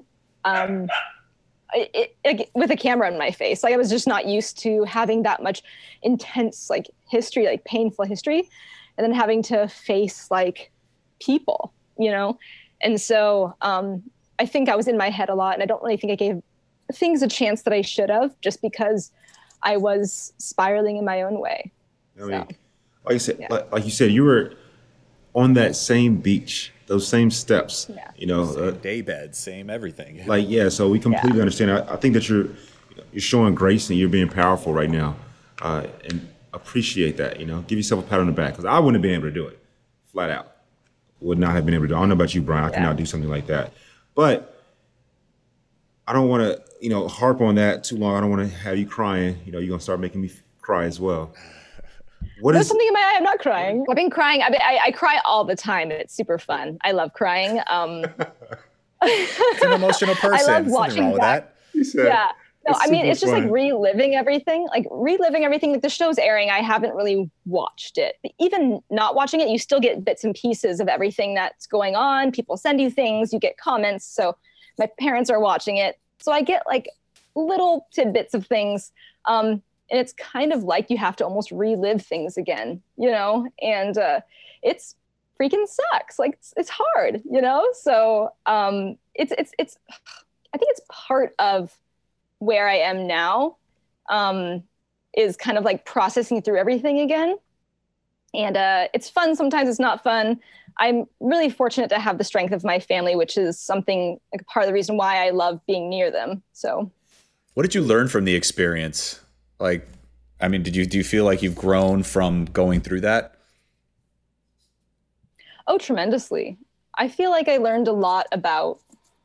With a camera in my face. Like I was just not used to having that much intense like history, like painful history, and then having to face like people, And so I think I was in my head a lot, and I don't really think I gave things a chance that I should have, just because I was spiraling in my own way. I mean, like you said, you were on that same beach, those same steps, same day bed, same everything. So we completely understand. I think that you're showing grace and you're being powerful right now, and appreciate that. Give yourself a pat on the back, because I wouldn't have been able to do it, flat out. Would not have been able to do it. I don't know about you, Brian. I cannot do something like that. But I don't want to, harp on that too long. I don't want to have you crying. You're going to start making me cry as well. There's something in my eye. I'm not crying. I've been crying. I cry all the time. It's super fun. I love crying. It's an emotional person. I love watching that. Yeah. No, I mean, it's just like reliving everything. Like the show's airing. I haven't really watched it. But even not watching it, you still get bits and pieces of everything that's going on. People send you things. You get comments. So my parents are watching it. So I get like little tidbits of things. And it's kind of like you have to almost relive things again, and it's freaking sucks. Like it's hard, So it's I think it's part of where I am now, is kind of like processing through everything again. And it's fun. Sometimes it's not fun. I'm really fortunate to have the strength of my family, which is something like part of the reason why I love being near them. So what did you learn from the experience? Like, I mean, do you feel like you've grown from going through that? Oh, tremendously. I feel like I learned a lot about,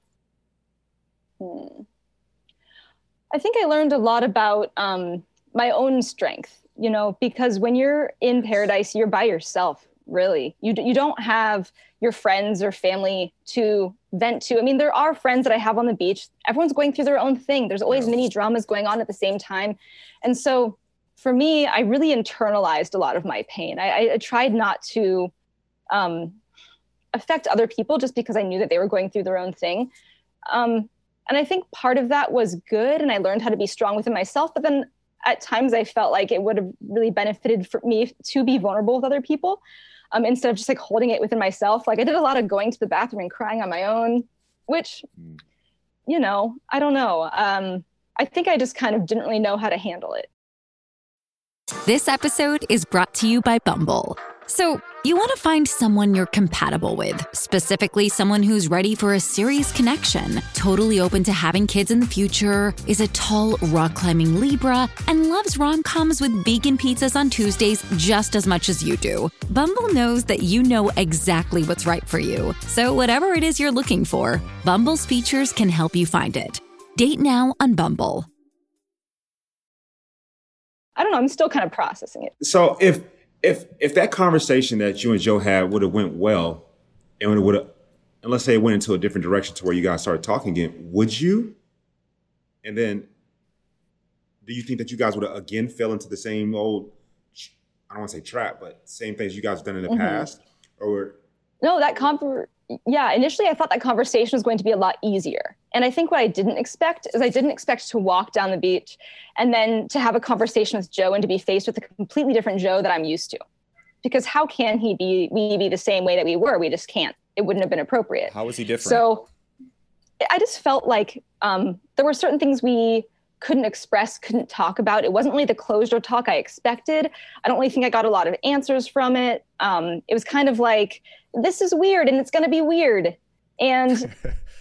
I think I learned a lot about my own strength, because when you're in Paradise, you're by yourself. really. You don't have your friends or family to vent to. I mean, there are friends that I have on the beach. Everyone's going through their own thing. There's always mini dramas going on at the same time. And so for me, I really internalized a lot of my pain. I tried not to affect other people just because I knew that they were going through their own thing. And I think part of that was good, and I learned how to be strong within myself. But then at times I felt like it would have really benefited for me to be vulnerable with other people, instead of just like holding it within myself. Like I did a lot of going to the bathroom and crying on my own, which, you know, I don't know. I think I just kind of didn't really know how to handle it. This episode is brought to you by Bumble. So you want to find someone you're compatible with, specifically someone who's ready for a serious connection, totally open to having kids in the future, is a tall, rock-climbing Libra, and loves rom-coms with vegan pizzas on Tuesdays just as much as you do. Bumble knows that you know exactly what's right for you. So whatever it is you're looking for, Bumble's features can help you find it. Date now on Bumble. I don't know. I'm still kind of processing it. So if that conversation that you and Joe had would have went well, and and let's say it went into a different direction to where you guys started talking again, would you? And then, do you think that you guys would have again fell into the same old, I don't want to say trap, but same things you guys have done in the past? Or no, initially I thought that conversation was going to be a lot easier. And I think what I didn't expect is I didn't expect to walk down the beach and then to have a conversation with Joe and to be faced with a completely different Joe that I'm used to. Because how can we be the same way that we were? We just can't. It wouldn't have been appropriate. How was he different? So I just felt like there were certain things we couldn't express, couldn't talk about. It wasn't really the closed door talk I expected. I don't really think I got a lot of answers from it. It was kind of like, this is weird and it's going to be weird. And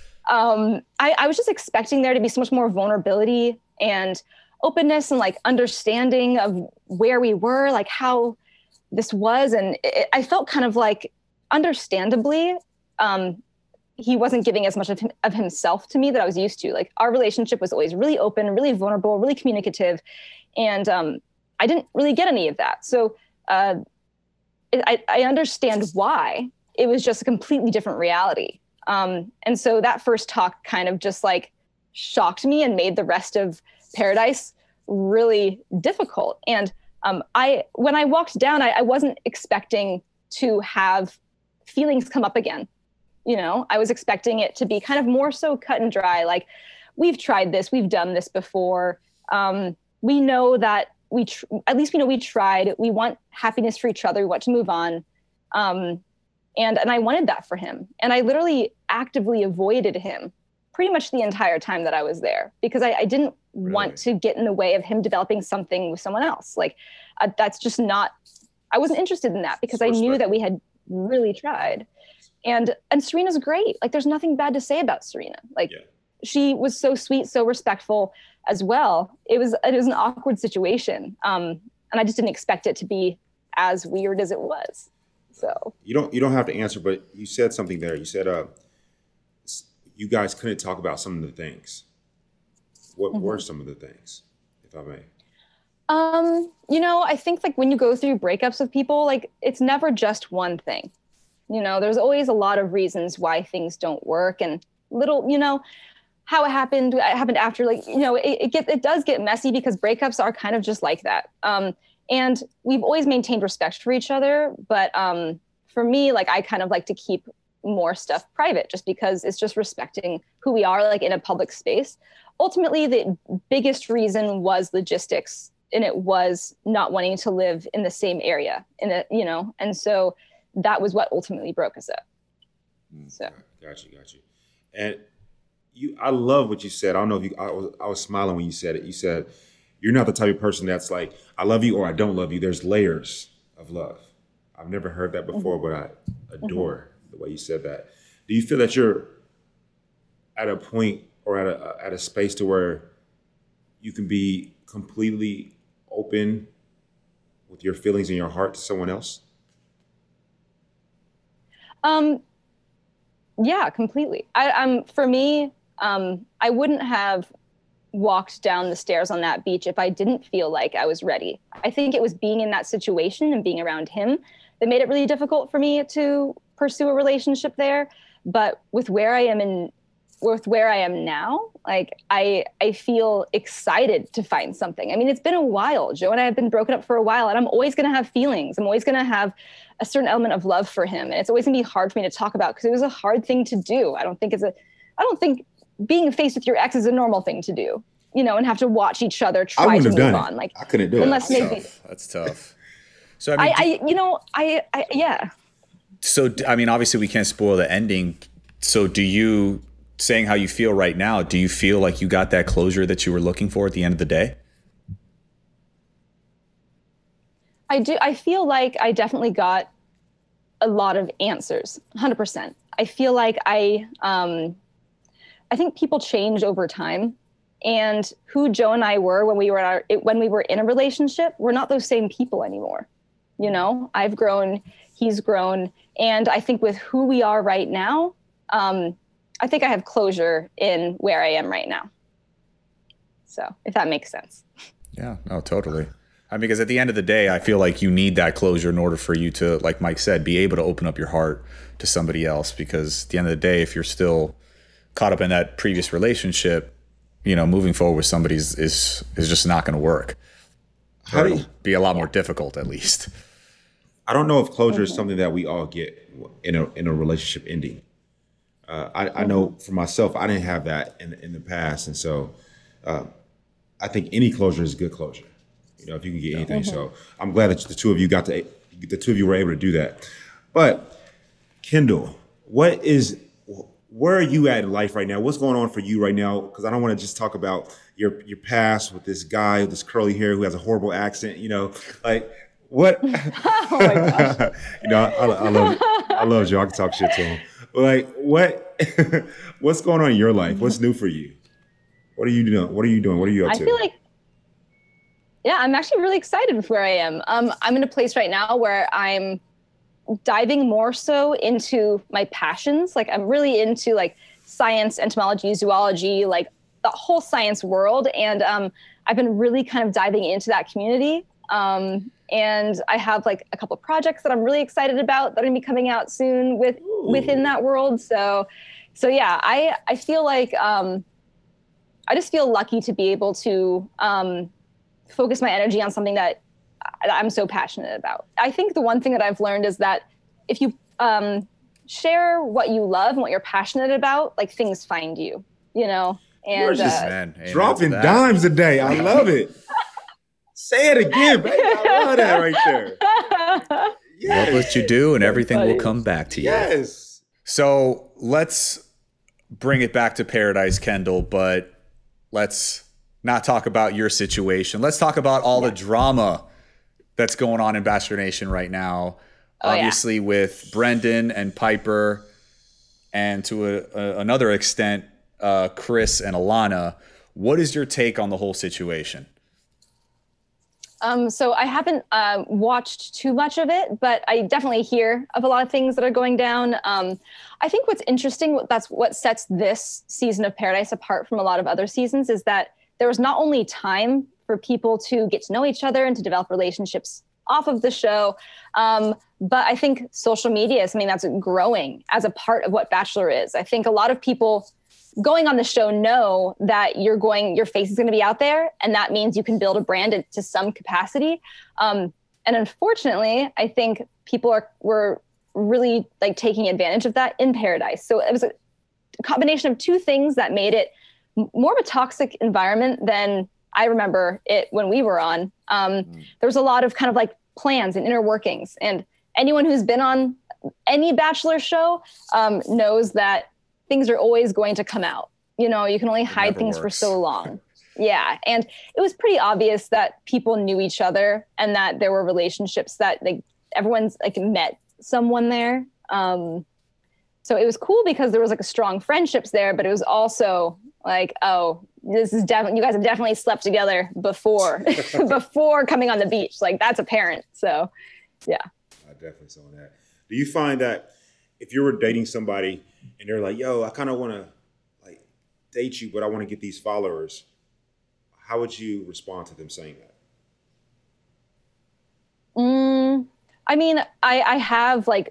I was just expecting there to be so much more vulnerability and openness and like understanding of where we were, like how this was. And I felt kind of like, understandably, he wasn't giving as much of himself to me that I was used to. Like our relationship was always really open, really vulnerable, really communicative. And I didn't really get any of that. So I understand why. It was just a completely different reality. And so that first talk kind of just like shocked me and made the rest of Paradise really difficult. And when I walked down, I wasn't expecting to have feelings come up again. You know, I was expecting it to be kind of more so cut and dry. Like, we've tried this, we've done this before. We know that at least we know we tried. We want happiness for each other. We want to move on. And I wanted that for him. And I literally actively avoided him pretty much the entire time that I was there because I didn't want to get in the way of him developing something with someone else. Like, that's just not, I wasn't interested in that because I knew that we had really tried. And Serena's great. Like, there's nothing bad to say about Serena. Like, she was so sweet, so respectful as well. It was an awkward situation. And I just didn't expect it to be as weird as it was. So you don't have to answer, but you said something there. You said you guys couldn't talk about some of the things. What were some of the things, if I may? You know, I think like when you go through breakups with people, like it's never just one thing. You know, there's always a lot of reasons why things don't work, and little, you know, how it happened after, like, you know, it does get messy because breakups are kind of just like that. And we've always maintained respect for each other. But for me, like, I kind of like to keep more stuff private just because it's just respecting who we are, like, in a public space. Ultimately, the biggest reason was logistics, and it was not wanting to live in the same area, you know, and so that was what ultimately broke us up. So got you. And I love what you said. I don't know if I was smiling when you said it. You said you're not the type of person that's like, I love you or I don't love you. There's layers of love. I've never heard that before, but I adore the way you said that. Do you feel that you're at a point or at a space to where you can be completely open with your feelings in your heart to someone else? Yeah, completely. For me, I wouldn't have walked down the stairs on that beach if I didn't feel like I was ready. I think it was being in that situation and being around him that made it really difficult for me to pursue a relationship there. But with where I am now, like I feel excited to find something. I mean, it's been a while. Joe and I have been broken up for a while, and I'm always going to have feelings. I'm always going to have a certain element of love for him. And it's always going to be hard for me to talk about because it was a hard thing to do. I don't think being faced with your ex is a normal thing to do, you know, and have to watch each other try to move on. Like, I couldn't do unless it. maybe That's tough. So I mean, yeah. So I mean, obviously we can't spoil the ending. So saying how you feel right now, do you feel like you got that closure that you were looking for at the end of the day? I do. I feel like I definitely got a lot of answers, 100%. I feel like I think people change over time, and who Joe and I were when we were in a relationship, we're not those same people anymore. You know, I've grown, he's grown, and I think with who we are right now, I think I have closure in where I am right now. So if that makes sense. Yeah, no, totally. I mean, because at the end of the day, I feel like you need that closure in order for you to, like Mike said, be able to open up your heart to somebody else. Because at the end of the day, if you're still caught up in that previous relationship, you know, moving forward with somebody is just not going to work. It'll be a lot more difficult, at least. I don't know if closure is something that we all get in a relationship ending. I know for myself, I didn't have that in the past, and so I think any closure is good closure. You know, if you can get anything. So I'm glad that the two of you were able to do that. But Kendall, where are you at in life right now? What's going on for you right now? Because I don't want to just talk about your past with this guy with this curly hair who has a horrible accent. You know, like what? Oh my gosh. You know, I love Joe. I can talk shit to him. Like what's going on in your life? What's new for you? What are you doing? What are you doing? What are you up to? I feel like, yeah, I'm actually really excited with where I am. I'm in a place right now where I'm diving more so into my passions. Like I'm really into like science, entomology, zoology, like the whole science world. And I've been really kind of diving into that community. And I have like a couple of projects that I'm really excited about that are gonna be coming out soon within that world. So yeah, I feel like I just feel lucky to be able to focus my energy on something that I'm so passionate about. I think the one thing that I've learned is that if you share what you love and what you're passionate about, like things find you, you know? And you're just dropping dimes today. I love it. Say it again, baby. I love that right there. Yes. Love what you do, and everything will come back to you. Yes. So let's bring it back to Paradise, Kendall, but let's not talk about your situation. Let's talk about all the drama that's going on in Bachelor Nation right now. Obviously with Brendan and Piper, and to another extent, Chris and Alana. What is your take on the whole situation? So I haven't watched too much of it, but I definitely hear of a lot of things that are going down. I think what's interesting, that's what sets this season of Paradise apart from a lot of other seasons, is that there was not only time for people to get to know each other and to develop relationships off of the show, but I think social media is something that's growing as a part of what Bachelor is. I think a lot of people going on the show know that your face is going to be out there, and that means you can build a brand to some capacity. And unfortunately, I think people were really like taking advantage of that in Paradise. So it was a combination of two things that made it more of a toxic environment than I remember it when we were on. There was a lot of kind of like plans and inner workings, and anyone who's been on any Bachelor show knows that things are always going to come out. You know, you can only hide things for so long. Yeah. And it was pretty obvious that people knew each other and that there were relationships that everyone's like met someone there. So it was cool because there was like a strong friendships there, but it was also like, oh, this is definitely, you guys have definitely slept together before, before coming on the beach. Like that's apparent. So yeah. I definitely saw that. Do you find that if you were dating somebody and they're like, yo, I kind of want to like date you, but I want to get these followers, how would you respond to them saying that? I mean, I have like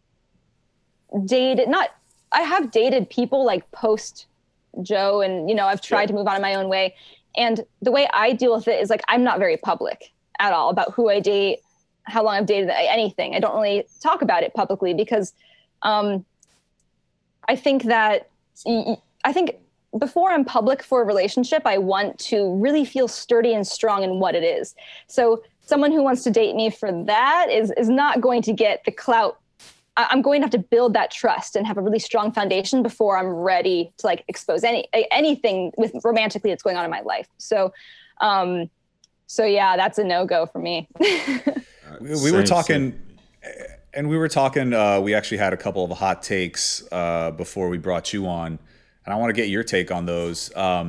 I have dated people like post Joe, and, you know, I've tried to move on in my own way. And the way I deal with it is like, I'm not very public at all about who I date, how long I've dated, anything. I don't really talk about it publicly because I think before I'm public for a relationship, I want to really feel sturdy and strong in what it is. So someone who wants to date me for that is not going to get the clout. I'm going to have to build that trust and have a really strong foundation before I'm ready to like expose anything with romantically that's going on in my life. So yeah, that's a no-go for me. we were talking, we actually had a couple of hot takes before we brought you on, and I want to get your take on those.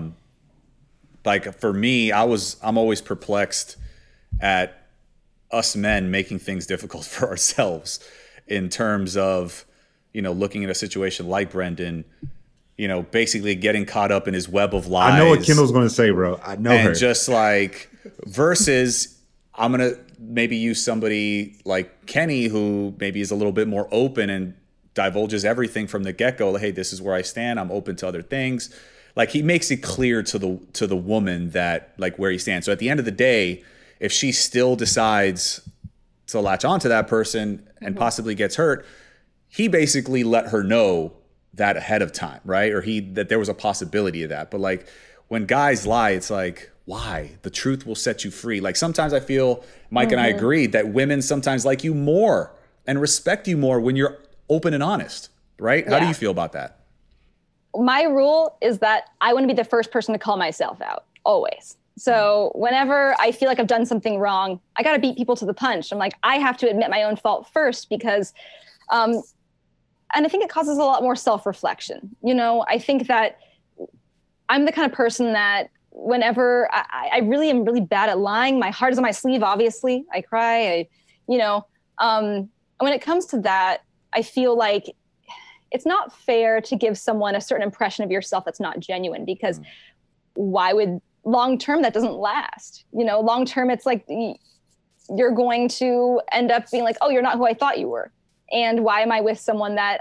Like for me, I'm always perplexed at us men making things difficult for ourselves. In terms of, you know, looking at a situation like Brendan, you know, basically getting caught up in his web of lies. I know what Kendall's going to say, bro. I know her. And just like, versus I'm going to maybe use somebody like Kenny, who maybe is a little bit more open and divulges everything from the get-go. Like, hey, this is where I stand. I'm open to other things. Like, he makes it clear to the woman that, like, where he stands. So at the end of the day, if she still decides to latch onto that person and possibly gets hurt, he basically let her know that ahead of time, right? Or that there was a possibility of that. But like when guys lie, it's like, why? The truth will set you free. Like sometimes I feel, Mike and I agree, that women sometimes like you more and respect you more when you're open and honest, right? How do you feel about that? My rule is that I want to be the first person to call myself out, always. So whenever I feel like I've done something wrong, I got to beat people to the punch. I'm like, I have to admit my own fault first because, and I think it causes a lot more self-reflection. You know, I think that I'm the kind of person that whenever I really am really bad at lying, my heart is on my sleeve, obviously. I cry, when it comes to that, I feel like it's not fair to give someone a certain impression of yourself that's not genuine, because why would long term that doesn't last? You know, long term it's like you're going to end up being like, oh, you're not who I thought you were. And why am I with someone that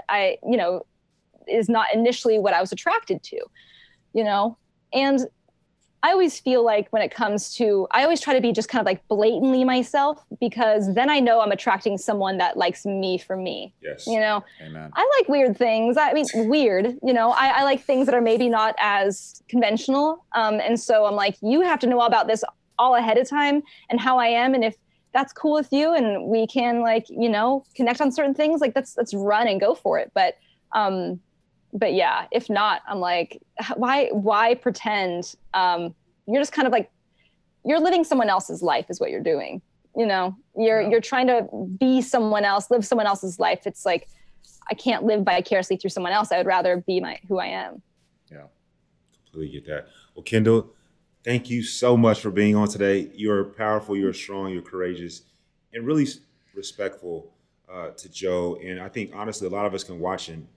is not initially what I was attracted to, you know? And I always feel like when it comes to, I always try to be just kind of like blatantly myself, because then I know I'm attracting someone that likes me for me. Yes. You know, Amen. I like weird things. I mean, weird, you know, I like things that are maybe not as conventional. And so I'm like, you have to know all about this all ahead of time and how I am. And if that's cool with you and we can like, you know, connect on certain things, like let's run and go for it. But yeah, if not, I'm like, why pretend? You're just kind of like, you're living someone else's life is what you're doing. You know, you're trying to be someone else, live someone else's life. It's like, I can't live vicariously through someone else. I would rather be who I am. Yeah, completely get that. Well, Kendall, thank you so much for being on today. You're powerful, you're strong, you're courageous, and really respectful to Joe. And I think, honestly, a lot of us can watch him.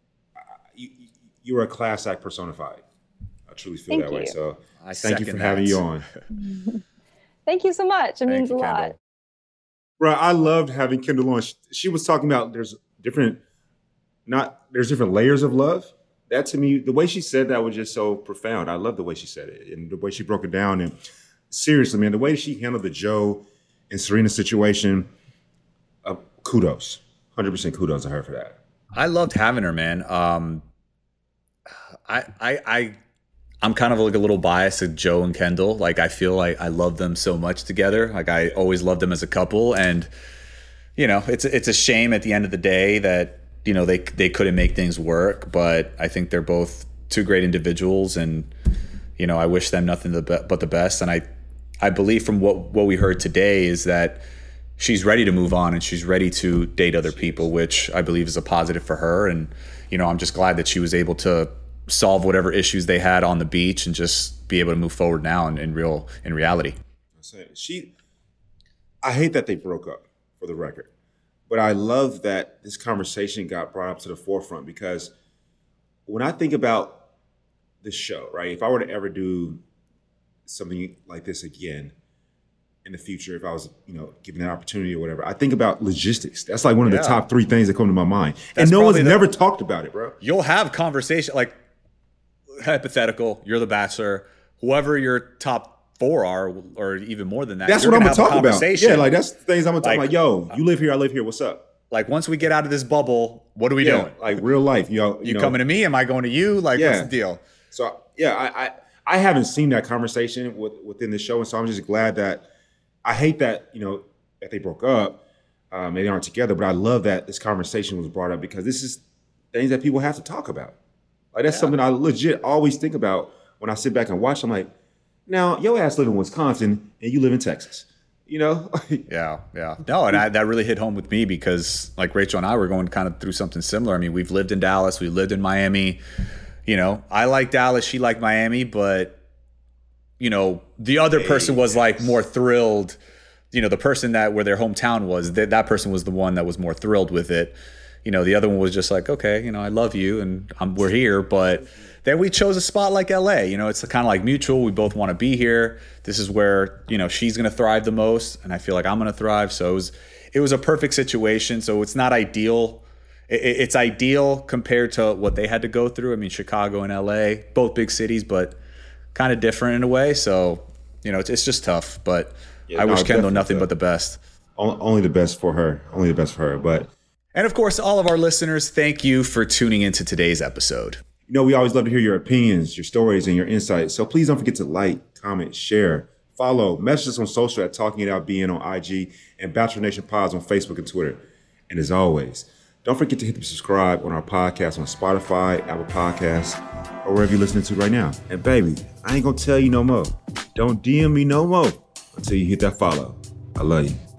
You're a class act personified. I truly feel that way. So thank you for having you on. Thank you so much. It means a lot. Bro, I loved having Kendall on. She was talking about there's different layers of love. That to me, the way she said that was just so profound. I love the way she said it and the way she broke it down. And seriously, man, the way she handled the Joe and Serena situation, kudos. 100% kudos to her for that. I loved having her, man. I'm kind of like a little biased to Joe and Kendall. Like, I feel like I love them so much together. Like, I always loved them as a couple. And, you know, it's a shame at the end of the day that, you know, they couldn't make things work. But I think they're both two great individuals. And, you know, I wish them nothing but the best. And I believe from what we heard today is that she's ready to move on and she's ready to date other people, which I believe is a positive for her. And, you know, I'm just glad that she was able to solve whatever issues they had on the beach and just be able to move forward now in reality. I hate that they broke up, for the record, but I love that this conversation got brought up to the forefront, because when I think about this show, right, if I were to ever do something like this again, in the future if I was, given that opportunity or whatever. I think about logistics. That's like one of the top 3 things that come to my mind. And no one's never talked about it, bro. You'll have conversation, like hypothetical, you're the Bachelor, whoever your top 4 are, or even more than that. That's what I'm going to talk about. Yeah, like that's the things I'm going to talk about. Yo, you live here, I live here, what's up? Like once we get out of this bubble, what are we doing? Like real life. You coming to me? Am I going to you? Like what's the deal? So I haven't seen that conversation within the show. And so I'm just glad that, I hate that, that they broke up. They aren't together, but I love that this conversation was brought up because this is things that people have to talk about. Like that's something I legit always think about when I sit back and watch. I'm like, now your ass live in Wisconsin and you live in Texas. Yeah. No, and that really hit home with me because like Rachel and I were going kind of through something similar. I mean, we've lived in Dallas, we lived in Miami. I like Dallas, she liked Miami, but the other person was like more thrilled. The person where their hometown was, that person was the one that was more thrilled with it. The other one was just like, okay, I love you and we're here, but then we chose a spot like LA. It's kind of like mutual. We both want to be here. This is where, she's going to thrive the most. And I feel like I'm going to thrive. So it was a perfect situation. So it's not ideal. It's ideal compared to what they had to go through. I mean, Chicago and LA, both big cities, but kind of different in a way. So, it's just tough. But I wish Kendall nothing but the best. Only the best for her. Only the best for her. But and of course, all of our listeners, thank you for tuning into today's episode. We always love to hear your opinions, your stories, and your insights. So please don't forget to like, comment, share, follow, message us on social at Talking It Out BN on IG and Bachelor Nation Pods on Facebook and Twitter. And as always, don't forget to hit the subscribe on our podcast on Spotify, Apple Podcasts, or wherever you're listening to right now. And baby, I ain't gonna tell you no more. Don't DM me no more until you hit that follow. I love you.